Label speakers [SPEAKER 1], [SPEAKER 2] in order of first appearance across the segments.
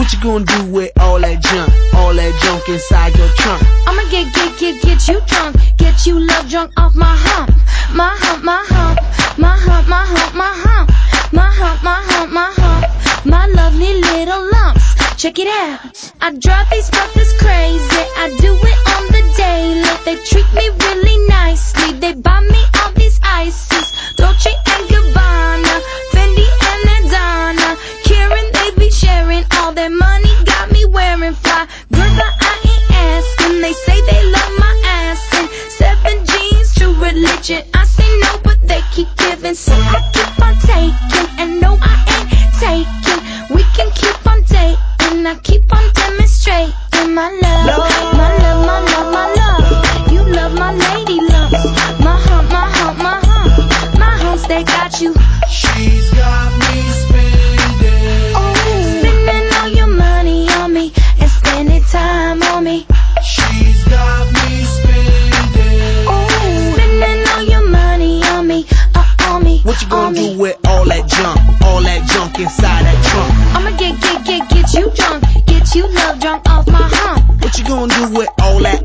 [SPEAKER 1] What you gonna do with all that junk inside your trunk?
[SPEAKER 2] I'ma get you drunk, get you love drunk off my hump, my hump, my hump, my hump, my hump, my hump, my hump, my hump, my hump, my lovely little lumps. Check it out. I drive these brothers crazy. I do it on the daily. They treat me really nicely. They buy me all these ices, Dolce and Gabbana, Fendi and Adana. Karen, they be sharing all their money. Got me wearing fly. Girl, but I ain't asking. They say they love my ass and 7 jeans, true religion. I say no, but they keep giving, so I keep on taking. And no, I ain't taking. We can keep on dating. I keep on demonstrating my love, my love, my love, my love. You love my lady lumps, my hump, my hump, my hump, my humps. They got you.
[SPEAKER 1] She's got me spending.
[SPEAKER 2] Oh, spending all your money on me and spending time on me.
[SPEAKER 1] She's got me spending.
[SPEAKER 2] Oh, spending all your money on me, on me.
[SPEAKER 1] What you gonna do with all that junk inside that trunk?
[SPEAKER 2] I'ma get you drunk, get you love drunk off my hump.
[SPEAKER 1] What you gonna do with all that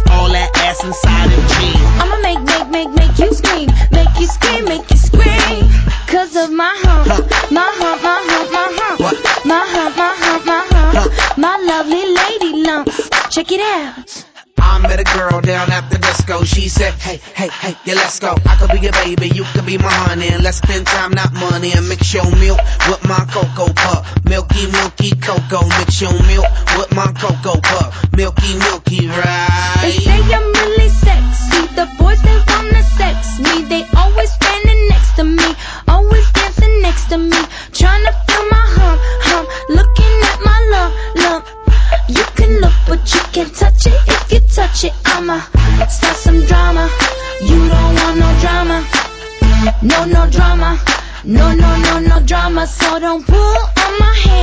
[SPEAKER 1] ass inside them jeans?
[SPEAKER 2] I'ma make you scream, make you scream, make you scream. Cause of my hump, my hump, my hump, my hump,
[SPEAKER 1] What?
[SPEAKER 2] my hump, my hump, my hump, my lovely lady lumps. Check it out.
[SPEAKER 1] I met a girl down at the disco. She said, hey, yeah, let's go. I could be your baby, you could be my honey, and let's spend time, not money. And mix your milk with my cocoa puff. Milky cocoa. Mix your milk with my cocoa puff. Milky, right?
[SPEAKER 2] They say I'm really sexy. The boys, they wanna sex me. They always standing next to me, always dancing next to me, trying to feel my hump, looking at my lump. You can look, but you can't touch it. If you touch it, I'ma start some drama. You don't want no drama. No drama. No drama. So don't pull on my hair.